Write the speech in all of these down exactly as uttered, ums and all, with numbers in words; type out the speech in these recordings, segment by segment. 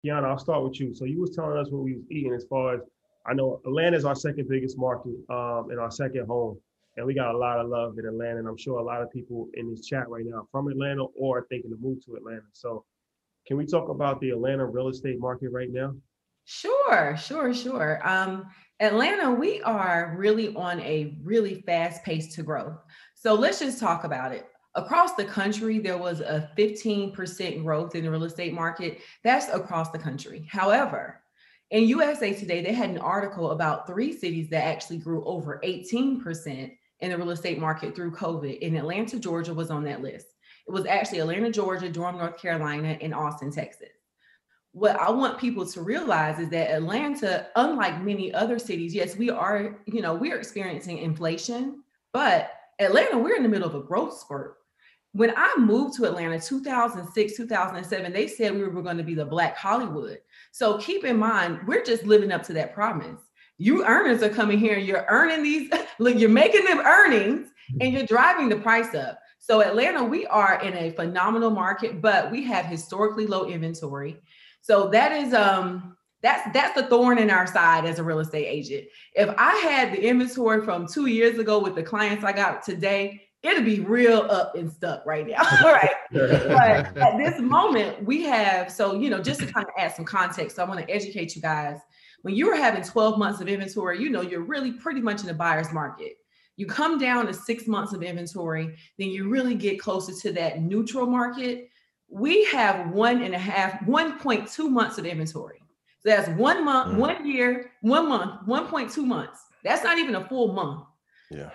Kiana, I'll start with you. So you was telling us what we was eating as far as I know Atlanta is our second biggest market um, and our second home. And we got a lot of love in Atlanta. And I'm sure a lot of people in this chat right now are from Atlanta or thinking to move to Atlanta. So can we talk about the Atlanta real estate market right now? Sure, sure, sure. Um, Atlanta, we are really on a really fast pace to growth. So let's just talk about it. Across the country, there was a fifteen percent growth in the real estate market. That's across the country. However, in U S A Today, they had an article about three cities that actually grew over eighteen percent in the real estate market through COVID, and Atlanta, Georgia was on that list. It was actually Atlanta, Georgia, Durham, North Carolina, and Austin, Texas. What I want people to realize is that Atlanta, unlike many other cities, yes, we are, you know, we're experiencing inflation, but Atlanta, we're in the middle of a growth spurt. When I moved to Atlanta two thousand six, two thousand seven, they said we were going to be the Black Hollywood. So keep in mind, we're just living up to that promise. You earners are coming here, you're earning these, look, you're making them earnings and you're driving the price up. So Atlanta, we are in a phenomenal market, but we have historically low inventory. So that is um that's that's the thorn in our side as a real estate agent. If I had the inventory from two years ago with the clients I got today, it'd be real up and stuck right now. All right. But at this moment, we have, so you know, just to kind of add some context, so I want to educate you guys. When you're having twelve months of inventory, you know, you're really pretty much in the buyer's market. You come down to six months of inventory, then you really get closer to that neutral market. We have one and a half, one point two months of inventory. So that's one month, mm. one year, one month, one point two months. That's not even a full month. Yeah.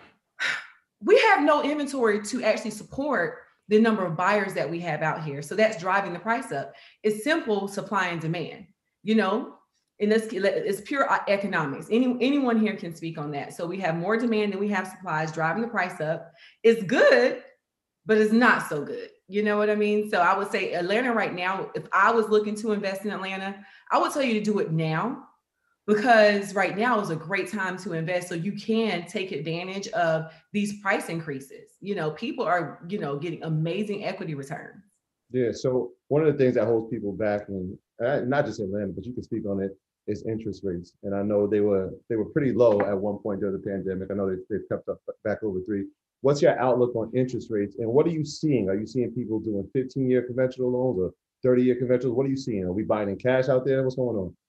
We have no inventory to actually support the number of buyers that we have out here. So that's driving the price up. It's simple supply and demand, you know, and this it's pure economics. Any, anyone here can speak on that. So we have more demand than we have supplies driving the price up. It's good, but it's not so good. You know what I mean? So I would say Atlanta right now, if I was looking to invest in Atlanta, I would tell you to do it now, because right now is a great time to invest. So you can take advantage of these price increases. You know, people are, you know, getting amazing equity returns. Yeah. So one of the things that holds people back, and uh, not just Atlanta, but you can speak on it, is interest rates. And I know they were they were pretty low at one point during the pandemic. I know they, they've kept up back over three. What's your outlook on interest rates, and what are you seeing? Are you seeing people doing fifteen-year conventional loans or thirty-year conventionals? What are you seeing? Are we buying in cash out there? What's going on?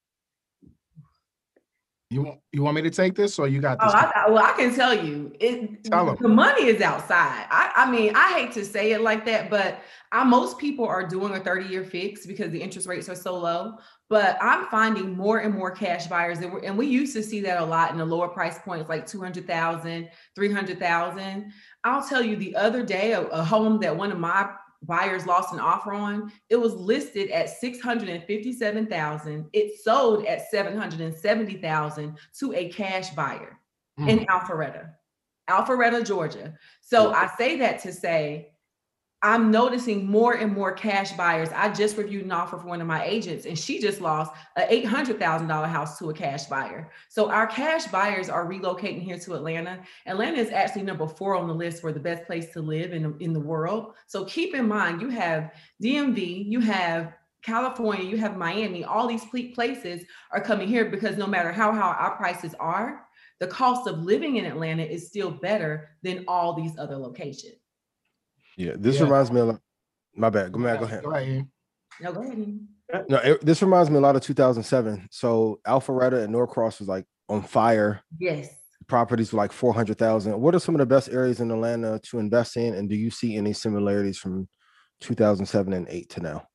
You want you want me to take this, or you got this? Oh, I, well, I can tell you, it, tell the money is outside. I, I mean, I hate to say it like that, but I, most people are doing a thirty-year fix because the interest rates are so low. But I'm finding more and more cash buyers, and, and we used to see that a lot in the lower price points, like two hundred thousand, three hundred thousand. I'll tell you, the other day, a, a home that one of my buyers lost an offer on, it was listed at six hundred fifty-seven thousand. It sold at seven hundred seventy thousand to a cash buyer mm. in Alpharetta, Alpharetta, Georgia. So yeah. I say that to say, I'm noticing more and more cash buyers. I just reviewed an offer for one of my agents, and she just lost an eight hundred thousand dollars house to a cash buyer. So our cash buyers are relocating here to Atlanta. Atlanta is actually number four on the list for the best place to live in, in the world. So keep in mind, you have D M V, you have California, you have Miami, all these places are coming here because no matter how, how our prices are, the cost of living in Atlanta is still better than all these other locations. Yeah, this yeah. reminds me of, my bad. Go, man, go ahead. Go ahead. No, go ahead. No, it, this reminds me a lot of two thousand seven. So Alpharetta and Norcross was like on fire. Yes. Properties were like four hundred thousand. What are some of the best areas in Atlanta to invest in? And do you see any similarities from two thousand seven and eight to now?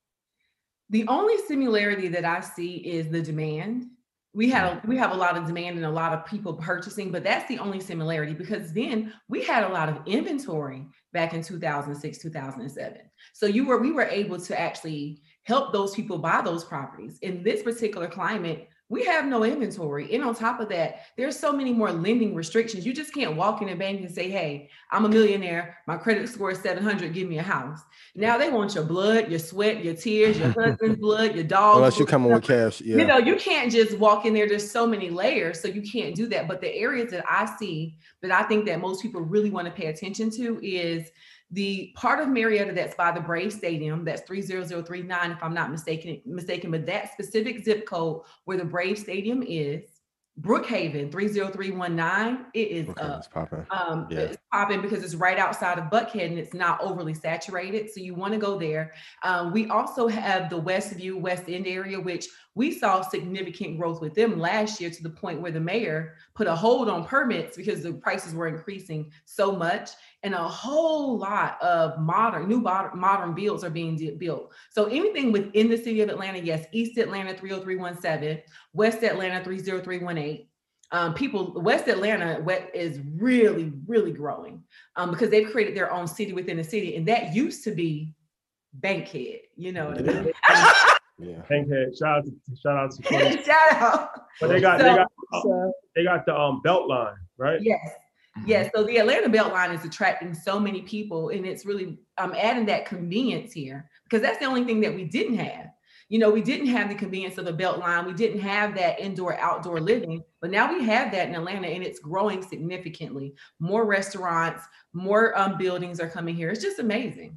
The only similarity that I see is the demand. We had a, we have a lot of demand and a lot of people purchasing, but that's the only similarity, because then we had a lot of inventory back in two thousand six, two thousand seven. So you were we were able to actually help those people buy those properties. In this particular climate, we have no inventory. And on top of that, there's so many more lending restrictions. You just can't walk in a bank and say, hey, I'm a millionaire. My credit score is seven hundred. Give me a house. Now they want your blood, your sweat, your tears, your husband's blood, your dog's Unless you're blood. coming with cash. Yeah. You know, you can't just walk in there. There's so many layers. So you can't do that. But the areas that I see that I think that most people really want to pay attention to is The part of Marietta that's by the Braves Stadium, that's three zero zero three nine, if I'm not mistaken, mistaken, but that specific zip code where the Braves Stadium is, Brookhaven, three zero three one nine, it is Okay, uh, it's popping. um, Yeah. it's popping because it's right outside of Buckhead and it's not overly saturated. So you want to go there. Um, we also have the Westview, West End area, which we saw significant growth with them last year to the point where the mayor put a hold on permits because the prices were increasing so much. And a whole lot of modern, new modern, modern builds are being de- built. So anything within the city of Atlanta, yes, East Atlanta three oh three one seven, West Atlanta three oh three one eight. Um, people, West Atlanta is really, really growing um, because they've created their own city within the city. And that used to be Bankhead, you know what I mean? Yeah. Bankhead, shout out to shout out to Tony. Shout out. But they got So- they got uh, they got the um belt line, right? Yes. Yes. So the Atlanta Beltline is attracting so many people, and it's really um, adding that convenience here because that's the only thing that we didn't have. You know, we didn't have the convenience of the Beltline. We didn't have that indoor outdoor living, but now we have that in Atlanta, and it's growing significantly. More restaurants, more um, buildings are coming here. It's just amazing.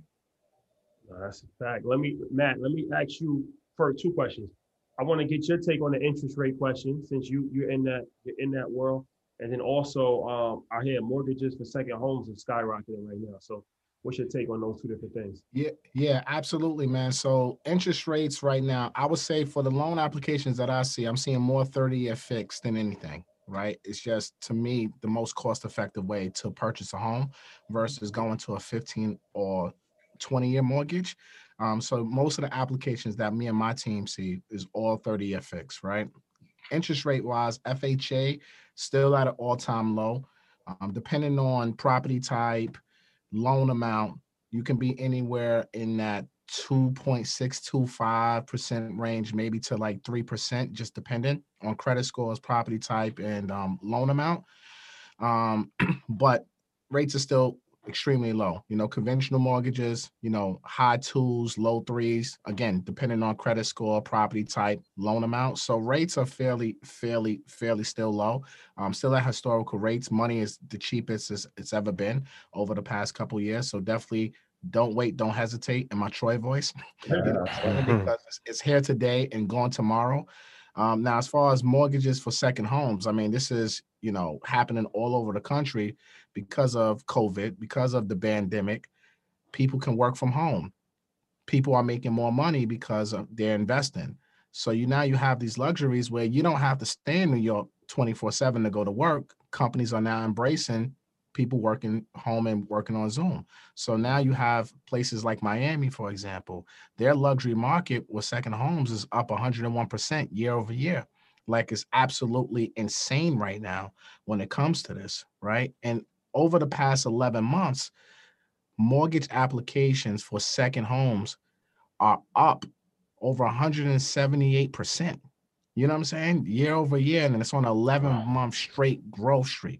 No, that's a fact. Let me, Matt, let me ask you for two questions. I want to get your take on the interest rate question since you you're in that you're in that world. And then also, um, I hear mortgages for second homes are skyrocketing right now. So what's your take on those two different things? Yeah, yeah, absolutely, man. So interest rates right now, I would say for the loan applications that I see, I'm seeing more thirty-year fixed than anything, right? It's just, to me, the most cost-effective way to purchase a home versus going to a fifteen or twenty-year mortgage. Um, so most of the applications that me and my team see is all thirty-year fixed, right? Interest rate-wise, F H A still at an all-time low. Um, depending on property type, loan amount, you can be anywhere in that two point six two five percent range, maybe to like three percent, just dependent on credit scores, property type, and um, loan amount. Um, but rates are still extremely low. You know, conventional mortgages, you know, high twos, low threes, again, depending on credit score, property type, loan amount. So rates are fairly, fairly, fairly still low. Um, still at historical rates. Money is the cheapest it's, it's ever been over the past couple of years. So definitely don't wait, don't hesitate in my Troy voice. You know, because it's, it's here today and gone tomorrow. Um, now, as far as mortgages for second homes, I mean, this is, you know, happening all over the country because of COVID, because of the pandemic. People can work from home. People are making more money because of they're investing. So you now you have these luxuries where you don't have to stay in New York twenty-four seven to go to work. Companies are now embracing people working home and working on Zoom. So now you have places like Miami, for example, their luxury market with second homes is up one hundred one percent year over year. Like, it's absolutely insane right now when it comes to this, right? And over the past eleven months, mortgage applications for second homes are up over one hundred seventy-eight percent. You know what I'm saying? Year over year, and it's on an eleven month straight growth streak.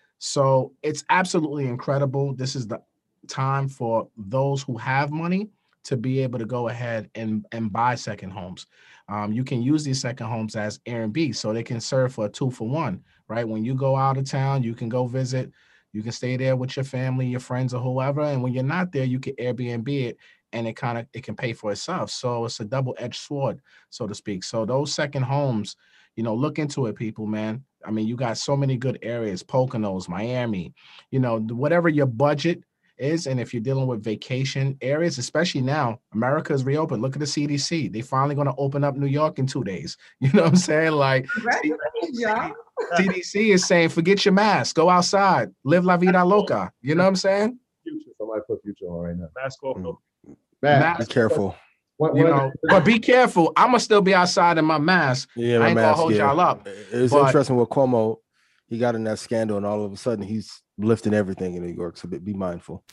So it's absolutely incredible. This is the time for those who have money to be able to go ahead and, and buy second homes. Um, you can use these second homes as Airbnb, so they can serve for a two for one, right? When you go out of town, you can go visit, you can stay there with your family, your friends, or whoever. And when you're not there, you can Airbnb it, and it kind of, it can pay for itself. So it's a double-edged sword, so to speak. So those second homes, you know, look into it, people, man. I mean, you got so many good areas, Poconos, Miami, you know, whatever your budget is. And if you're dealing with vacation areas, especially now, America is reopened. Look at the C D C. They finally going to open up New York in two days. You know what I'm saying? Like, Congratulations, y'all. C D C is saying, forget your mask, go outside, live la vida loca. You know what I'm saying? Future. Somebody put future on right now. Mask off. no. Matt, Be careful. one- You one of know, the- but be careful. I'm gonna still be outside in my mask. Yeah, I my ain't gonna mask, hold yeah. y'all up. It's but- interesting with Cuomo. He got in that scandal, and all of a sudden, he's lifting everything in New York. So be, be mindful.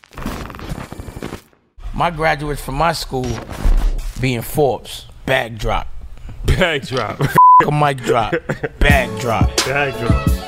My graduates from my school being Forbes, bag drop. Bag drop. A mic drop, bag drop. Bag drop.